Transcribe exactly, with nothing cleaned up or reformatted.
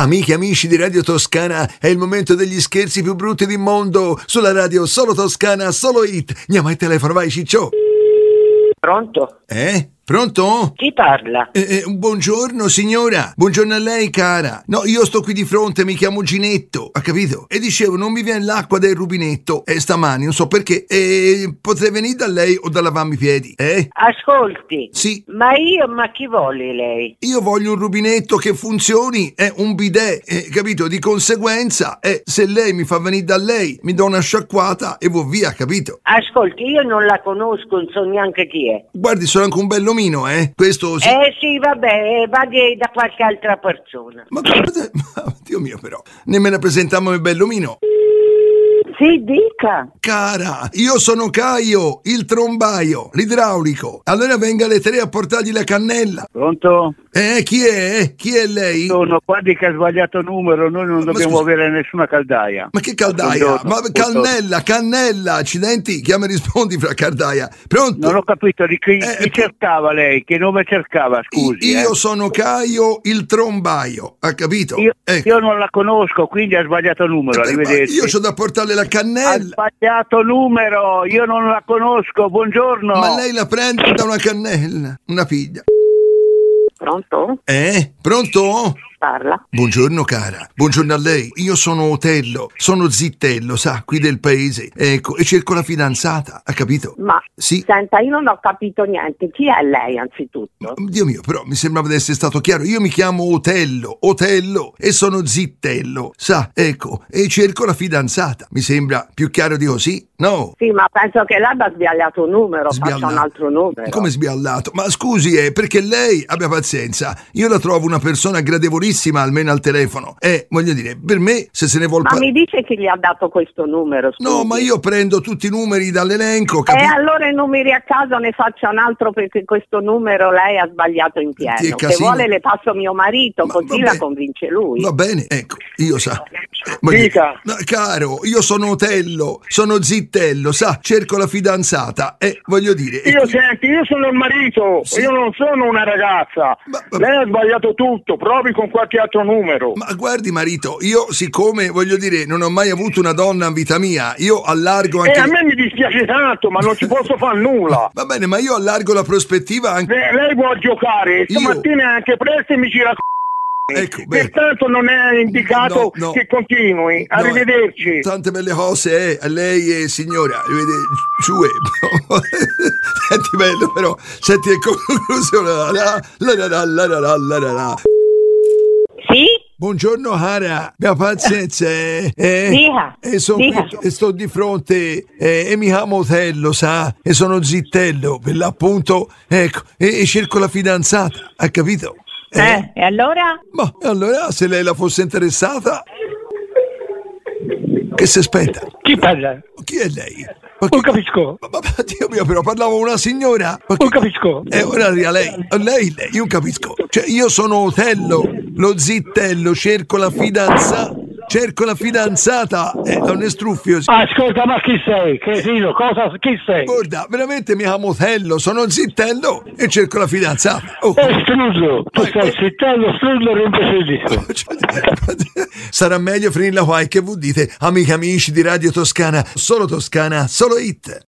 Amiche e amici di Radio Toscana, è il momento degli scherzi più brutti del mondo. Sulla radio solo Toscana, solo hit. Andiamo al telefono, vai Ciccio. Pronto? Eh? Pronto? Chi parla? Eh, eh, buongiorno signora, buongiorno a lei cara. No, io sto qui di fronte, mi chiamo Ginetto, ha capito? E dicevo, non mi viene l'acqua del rubinetto e stamani, non so perché, e potrei venire da lei o da lavarmi i piedi, eh? Ascolti. Sì. Ma io, ma chi vuole lei? Io voglio un rubinetto che funzioni, è un bidet, eh, capito? Di conseguenza, eh, se lei mi fa venire da lei, mi do una sciacquata e vo via, capito? Ascolti, io non la conosco, non so neanche chi è. Guardi, sono anche un bellomino, eh? Questo sì. Eh sì, vabbè, vadi da qualche altra persona. Ma, ma Dio mio però, nemmeno presentiamo il bellomino. Sì, dica. Cara, io sono Caio, il trombaio, l'idraulico. Allora venga alle tre a portargli la cannella. Pronto? Eh, chi è? Chi è lei? Sono guardi che ha sbagliato numero, noi non Ma dobbiamo scusi. avere nessuna caldaia. Ma che caldaia? Buongiorno, Ma buongiorno. cannella, cannella, accidenti, chiama e rispondi fra caldaia. Pronto? Non ho capito di chi, Eh, chi eh, cercava lei, che nome cercava, scusi. Io eh. sono Caio, il trombaio, ha capito? Io, Ecco. io non la conosco, quindi ha sbagliato numero, Eh, beh, ma arrivederci. io c'ho da portarle la Ha cannella. sbagliato numero, io non la conosco, buongiorno. Ma lei la prende da una cannella, una figlia. Pronto? Eh? Pronto? Parla. Buongiorno cara, buongiorno a lei. Io sono Otello, sono zittello, sa, qui del paese. Ecco, e cerco la fidanzata, ha capito? Ma Sì. senta, io non ho capito niente. Chi è lei anzitutto? Dio mio, però mi sembrava di essere stato chiaro. Io mi chiamo Otello, Otello, e sono zittello, sa, ecco, e cerco la fidanzata. Mi sembra più chiaro di così? No? Sì, ma penso che lei abbia sbagliato numero, faccia Sbiallato. un altro numero. Come sbiallato? Ma scusi, è perché lei abbia pazienza. Io la trovo una persona gradevolissima, almeno al telefono. E voglio dire, per me, se se ne vuol Ma par- mi dice chi gli ha dato questo numero? Scusi. No, ma io prendo tutti i numeri dall'elenco, E capito? allora i numeri a caso ne faccia un altro perché questo numero lei ha sbagliato in Ti è pieno. Se casino. vuole le passo mio marito, Ma così va la bene. convince lui. Va bene, ecco, io sa. Voglio Dica. dire, no, caro, io sono Otello, sono zittello, sa, cerco la fidanzata e voglio dire... e Io qui- senti, io sono il marito, Sì. io non sono una ragazza. Ma- ma- Lei ha sbagliato tutto, provi con qualche altro numero. Ma guardi marito, io siccome, voglio dire, non ho mai avuto una donna in vita mia, io allargo E anche... a me mi dispiace tanto, ma non ci posso fare nulla. Va bene, ma io allargo la prospettiva anche... Se lei vuole giocare, Io- stamattina è anche presto e mi gira c***o. Ecco, bene. Pertanto non è indicato No, no. che continui. No, Arrivederci. Tante belle cose, eh, a lei e signora, arrivederci. Senti bello però, senti in conclusione. La, la, la, la, la, la, la, la, la, la. Sì? Buongiorno Hara, abbia pazienza, eh, eh, Dica, e, son dica. qui- e sto di fronte eh, e mi chiamo Otello, sa, e sono zittello, per l'appunto, ecco, e, e cerco la fidanzata, ha capito? Eh, e allora? Ma allora se lei la fosse interessata, che si aspetta? Chi parla? Chi è lei? Ma Non chi- capisco. Ma, ma- ma Dio mio, però parlavo con una signora. Ma chi- Non capisco. Eh, ora a lei, a lei, lei, io non capisco. Cioè, io sono Otello, lo zittello, cerco la fidanzata. Cerco la fidanzata. Eh, non è struffio. Ascolta, ma chi sei? Cretino, cosa? Chi sei? Guarda, veramente mi chiamo Otello, sono zittello e cerco la fidanzata. Oh. Eh, strullo, tu Vai, sei vai. zittello, strullo e imbecillico. Sarà meglio finirla qua e che voi dite, amici amici di Radio Toscana, solo Toscana, solo hit.